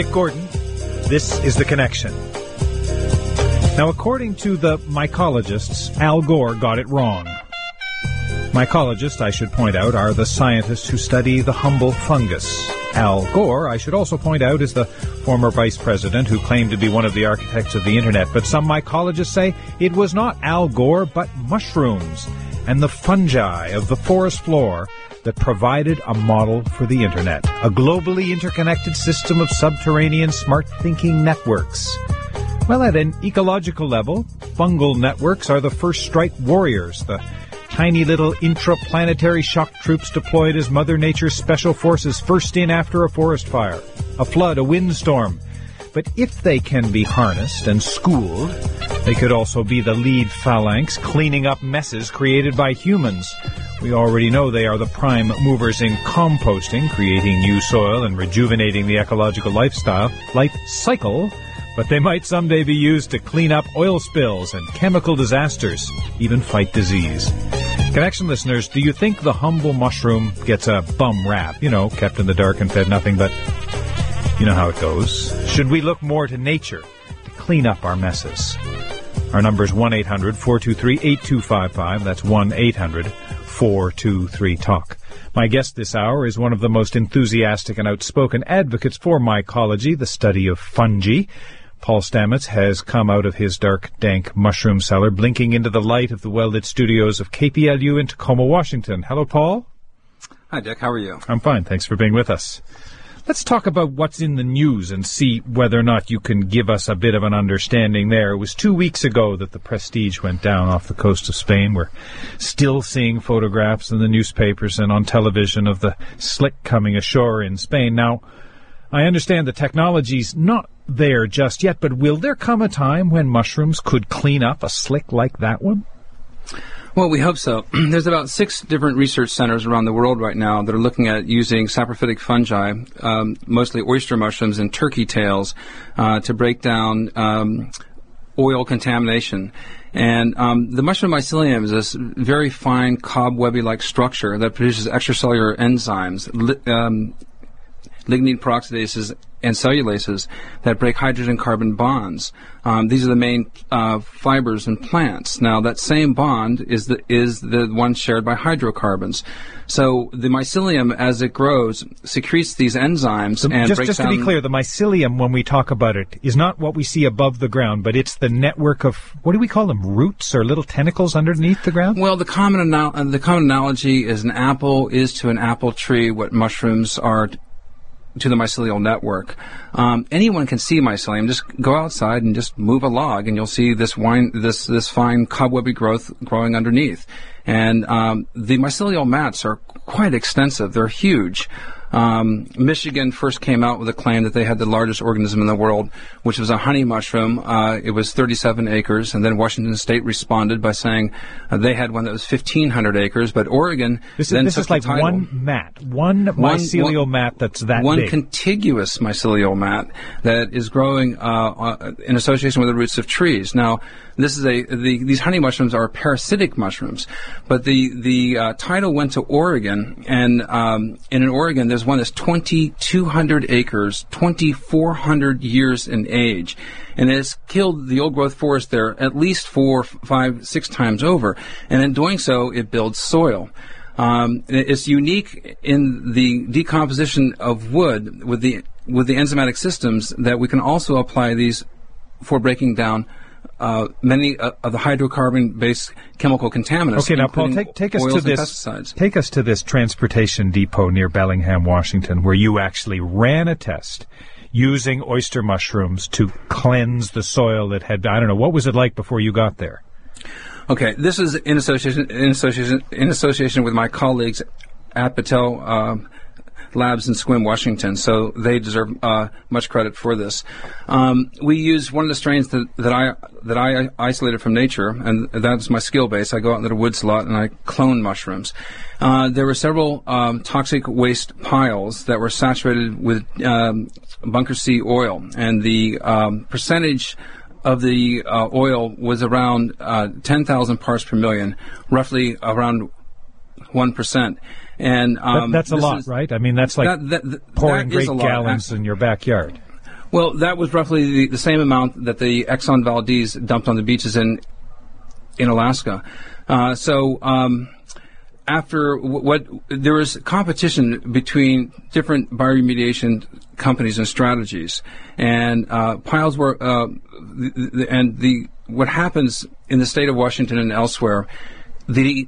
Dick Gordon. This is The Connection. Now, according to the mycologists, Al Gore got it wrong. Mycologists, I should point out, are the scientists who study the humble fungus. Al Gore, I should also point out, is the former vice president who claimed to be one of the architects of the Internet. But some mycologists say it was not Al Gore, but mushrooms and the fungi of the forest floor that provided a model for the Internet, a globally interconnected system of subterranean smart-thinking networks. Well, at an ecological level, fungal networks are the first strike warriors, the tiny little intraplanetary shock troops deployed as Mother Nature's special forces first in after a forest fire, a flood, a windstorm. But if they can be harnessed and schooled, they could also be the lead phalanx cleaning up messes created by humans. We already know they are the prime movers in composting, creating new soil and rejuvenating the ecological life cycle, but they might someday be used to clean up oil spills and chemical disasters, even fight disease. Connection listeners, do you think the humble mushroom gets a bum rap? You know, kept in the dark and fed nothing, but you know how it goes. Should we look more to nature to clean up our messes? Our number is 1-800-423-8255. That's 1-800-423-TALK. My guest this hour is one of the most enthusiastic and outspoken advocates for mycology, the study of fungi. Paul Stamets has come out of his dark, dank mushroom cellar, blinking into the light of the well-lit studios of KPLU in Tacoma, Washington. Hello, Paul. Hi, Dick. How are you? I'm fine. Thanks for being with us. Let's talk about what's in the news and see whether or not you can give us a bit of an understanding there. It was 2 weeks ago that the Prestige went down off the coast of Spain. We're still seeing photographs in the newspapers and on television of the slick coming ashore in Spain. Now, I understand the technology's not there just yet, but will there come a time when mushrooms could clean up a slick like that one? Well, we hope so. There's about 6 different research centers around the world right now that are looking at using saprophytic fungi, mostly oyster mushrooms and turkey tails, to break down oil contamination. And the mushroom mycelium is this very fine cobwebby-like structure that produces extracellular enzymes, lignin peroxidases and cellulases that break hydrogen-carbon bonds. These are the main fibers in plants. Now, that same bond is the one shared by hydrocarbons. So the mycelium, as it grows, secretes these enzymes and breaks down... Just to be clear, the mycelium, when we talk about it, is not what we see above the ground, but it's the network of, what do we call them, roots or little tentacles underneath the ground? Well, the common analogy is an apple is to an apple tree what mushrooms are to the mycelial network. Anyone can see mycelium. Just go outside and just move a log, and you'll see this fine cobwebby growth growing underneath. And the mycelial mats are quite extensive. They're huge. Michigan first came out with a claim that they had the largest organism in the world, which was a honey mushroom. It was 37 acres, and then Washington State responded by saying they had one that was 1,500 acres, but Oregon This is like one mycelial mat that's that big. One contiguous mycelial mat that is growing in association with the roots of trees. Now, this is these honey mushrooms are parasitic mushrooms, but the title went to Oregon, and in Oregon there's one that's 2,200 acres, 2,400 years in age, and it has killed the old growth forest there at least 4, 5, 6 times over, and in doing so it builds soil. It's unique in the decomposition of wood with the enzymatic systems that we can also apply these for breaking down many of the hydrocarbon-based chemical contaminants. Okay, now Paul, take us to this. Pesticides. Take us to this transportation depot near Bellingham, Washington, where you actually ran a test using oyster mushrooms to cleanse the soil that had. I don't know, what was it like before you got there? Okay, this is in association with my colleagues at Battelle Labs in Sequim, Washington, so they deserve much credit for this. We used one of the strains that I isolated from nature, and that's my skill base. I go out into the woods a lot and I clone mushrooms. There were several toxic waste piles that were saturated with bunker C oil, and the percentage of the oil was around 10,000 parts per million, roughly around 1%. And that's a lot, right? I mean, that's like pouring great gallons in your backyard. Well, that was roughly the same amount that the Exxon Valdez dumped on the beaches in Alaska. After there was competition between different bioremediation companies and strategies, and piles were what happens in the state of Washington and elsewhere, the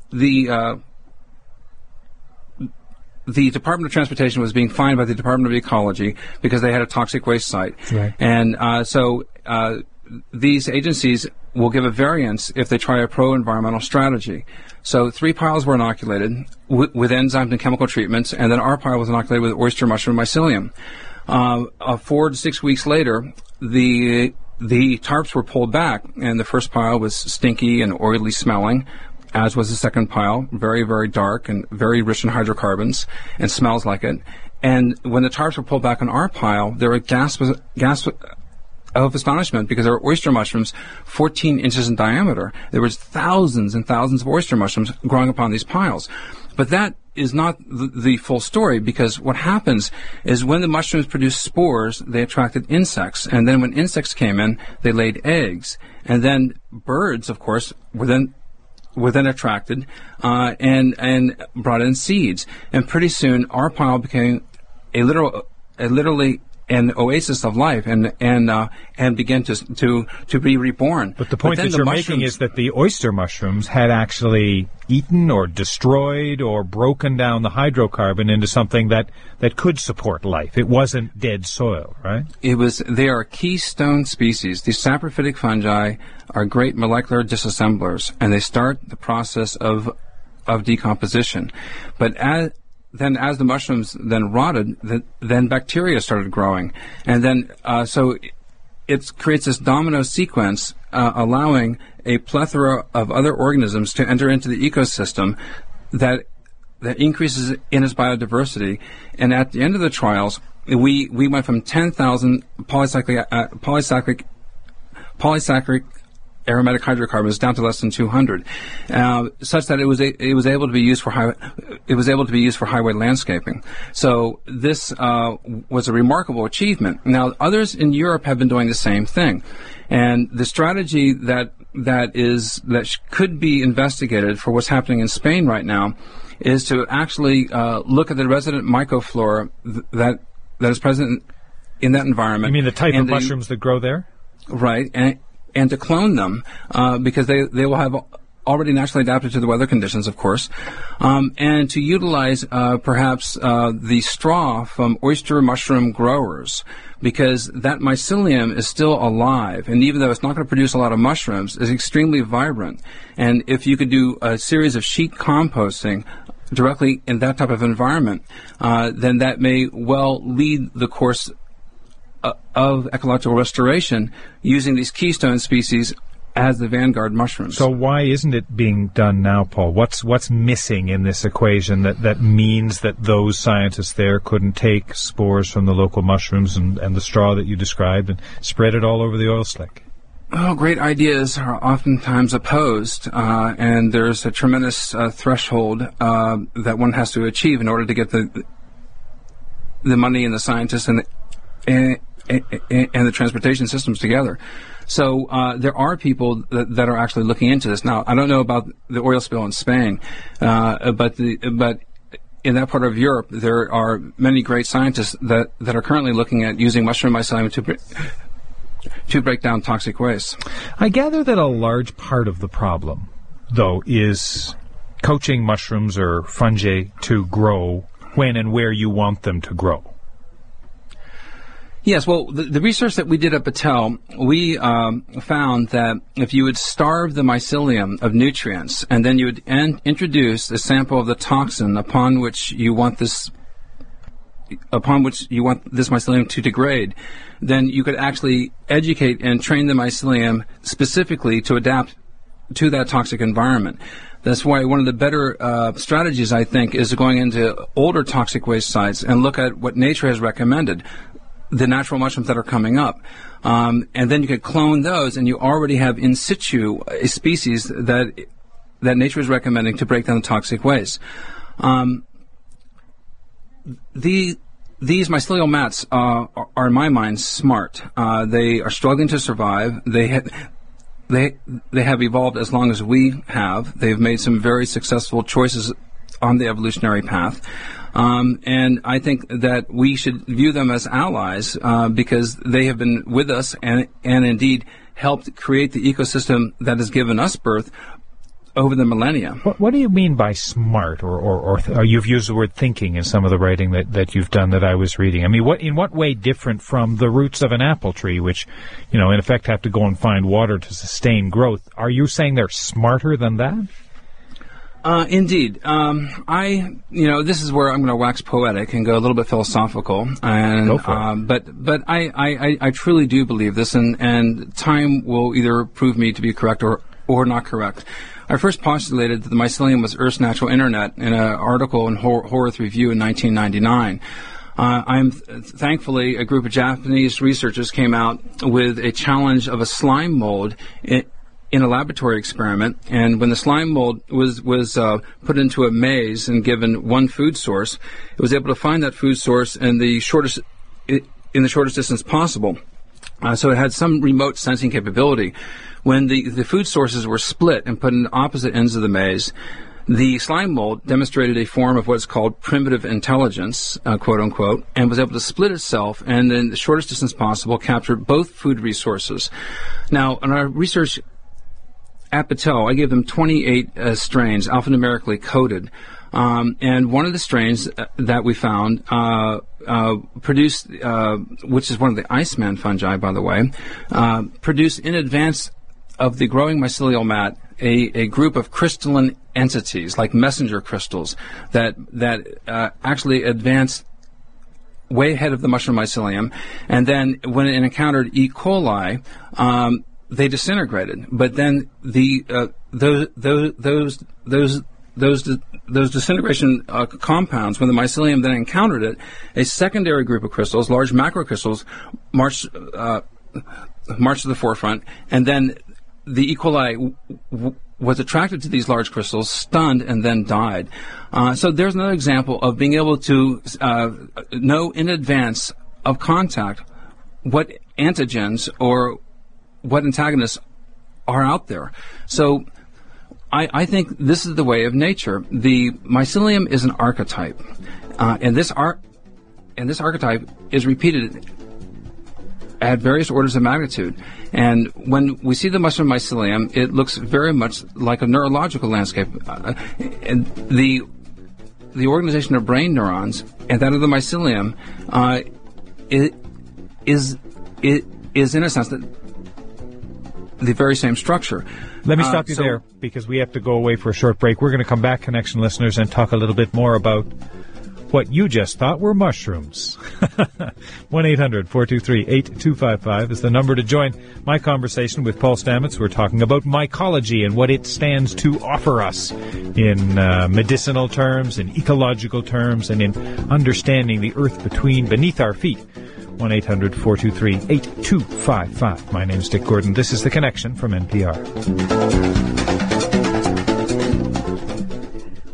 Department of Transportation was being fined by the Department of Ecology because they had a toxic waste site. Right. And these agencies will give a variance if they try a pro-environmental strategy. So 3 piles were inoculated with enzymes and chemical treatments, and then our pile was inoculated with oyster mushroom mycelium. 4 to 6 weeks later, the tarps were pulled back, and the first pile was stinky and oily smelling, as was the second pile, very, very dark and very rich in hydrocarbons and smells like it. And when the tarps were pulled back on our pile, there were gasps of astonishment because there were oyster mushrooms 14 inches in diameter. There was thousands and thousands of oyster mushrooms growing upon these piles. But that is not the full story, because what happens is when the mushrooms produced spores, they attracted insects. And then when insects came in, they laid eggs. And then birds, of course, were then attracted and brought in seeds. And pretty soon, our pile became literally an oasis of life, and began to be reborn. But the point that you're making is that the oyster mushrooms had actually eaten or destroyed or broken down the hydrocarbon into something that could support life. It wasn't dead soil, right? They are keystone species. These saprophytic fungi are great molecular disassemblers, and they start the process of decomposition. But as the mushrooms then rotted, then bacteria started growing. And then, so it creates this domino sequence, allowing a plethora of other organisms to enter into the ecosystem that increases in its biodiversity. And at the end of the trials, we went from 10,000 polysaccharide aromatic hydrocarbons down to less than 200, such that it was able to be used for highway landscaping. So this was a remarkable achievement. Now, others in Europe have been doing the same thing, and the strategy that could be investigated for what's happening in Spain right now is to actually look at the resident mycoflora that is present in that environment. You mean the type of mushrooms that grow there? Right, and to clone them, because they will have already naturally adapted to the weather conditions, of course, and to utilize perhaps the straw from oyster mushroom growers, because that mycelium is still alive, and even though it's not going to produce a lot of mushrooms, it's extremely vibrant. And if you could do a series of sheet composting directly in that type of environment, then that may well lead the course of ecological restoration using these keystone species as the vanguard mushrooms. So why isn't it being done now, Paul? What's missing in this equation that means that those scientists there couldn't take spores from the local mushrooms and the straw that you described and spread it all over the oil slick? Oh, great ideas are oftentimes opposed, and there's a tremendous threshold that one has to achieve in order to get the money and the scientists and the transportation systems together. So there are people that are actually looking into this. Now, I don't know about the oil spill in Spain, but in that part of Europe, there are many great scientists that are currently looking at using mushroom mycelium to break down toxic waste. I gather that a large part of the problem, though, is coaching mushrooms or fungi to grow when and where you want them to grow. Yes, well, the research that we did at Battelle, we found that if you would starve the mycelium of nutrients, and then you would introduce a sample of the toxin upon which you want this mycelium to degrade, then you could actually educate and train the mycelium specifically to adapt to that toxic environment. That's why one of the better strategies, I think, is going into older toxic waste sites and look at what nature has recommended, the natural mushrooms that are coming up. And then you could clone those, and you already have in situ a species that nature is recommending to break down the toxic waste. these mycelial mats are, in my mind, smart. They are struggling to survive. They have evolved as long as we have. They've made some very successful choices on the evolutionary path. And I think that we should view them as allies because they have been with us and indeed helped create the ecosystem that has given us birth over the millennia. What do you mean by smart, or you've used the word thinking in some of the writing that you've done that I was reading? I mean, in what way different from the roots of an apple tree, which, in effect have to go and find water to sustain growth? Are you saying they're smarter than that? Indeed. This is where I'm going to wax poetic and go a little bit philosophical. And, go for it. But I truly do believe this, and time will either prove me to be correct or not correct. I first postulated that the mycelium was Earth's natural internet in an article in Horwath Review in 1999. Thankfully, a group of Japanese researchers came out with a challenge of a slime mold in a laboratory experiment, and when the slime mold was put into a maze and given one food source, it was able to find that food source in the shortest distance possible. So it had some remote sensing capability. When the food sources were split and put in opposite ends of the maze, the slime mold demonstrated a form of what's called primitive intelligence, quote unquote, and was able to split itself and in the shortest distance possible capture both food resources. Now, in our research at Battelle, I gave them 28 strains, alphanumerically coded. And one of the strains that we found produced, which is one of the Iceman fungi, by the way, produced in advance of the growing mycelial mat a group of crystalline entities, like messenger crystals, that actually advanced way ahead of the mushroom mycelium. And then when it encountered E. coli, they disintegrated. But then those disintegration compounds, when the mycelium then encountered it, a secondary group of crystals, large macrocrystals, marched to the forefront, and then the E. coli was attracted to these large crystals, stunned, and then died. So there's another example of being able to know in advance of contact what antigens or what antagonists are out there. So I think this is the way of nature. The mycelium is an archetype, and this archetype is repeated at various orders of magnitude. And when we see the mushroom mycelium, it looks very much like a neurological landscape. And the organization of brain neurons and that of the mycelium is in a sense the very same structure. Let me stop you there, because we have to go away for a short break. We're going to come back, Connection listeners, and talk a little bit more about what you just thought were mushrooms. 1-800-423-8255 is the number to join my conversation with Paul Stamets. We're talking about mycology and what it stands to offer us in medicinal terms, in ecological terms, and in understanding the earth beneath our feet. 1-800-423-8255. My name's Dick Gordon. This is The Connection from NPR.